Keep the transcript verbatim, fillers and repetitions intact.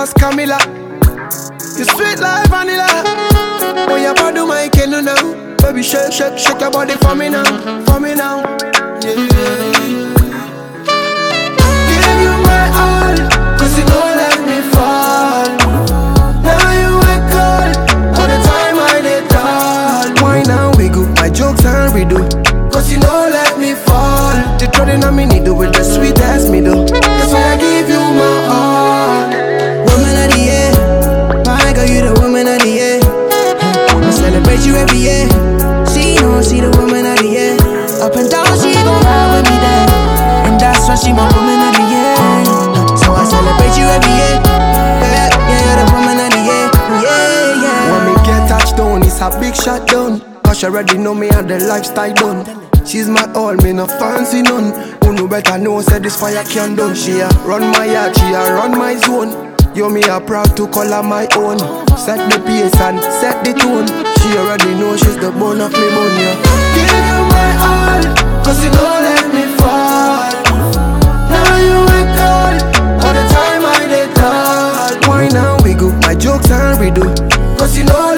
was Camilla. You sweet like vanilla. Oh, your body my canoe now. Baby, shake, shake, shake your body for me now, for me now. Yeah, yeah, yeah. Give you my all, cause you don't let me fall. Now you ain't cold, all the time I did all. Why now we go, my jokes and we do, cause you don't let me fall. The trotting on me needle with the sweet ass middle. That's why I give you my all. Woman of the year, my girl, you the woman of the year. I celebrate you every year. She knows she the woman of the year. Up and down, she gon' ride with me there. And that's why she my woman of the year. So I celebrate you every year. Yeah, yeah, you're the woman of the year. Yeah, yeah. When me get touched down, it's a big shot down. Cause she already know me and the lifestyle done. She's my all, me no fancy none. Who know better know, said this fire can done. She a run my yard, she a run my zone. Yo, me a proud to call her my own. Set the pace and set the tone. She already know she's the bone of me bone, yeah. Give you my all, cause you don't let me fall. Now you ain't cold, all the time I did all. Why now we go, my jokes and we do, cause you know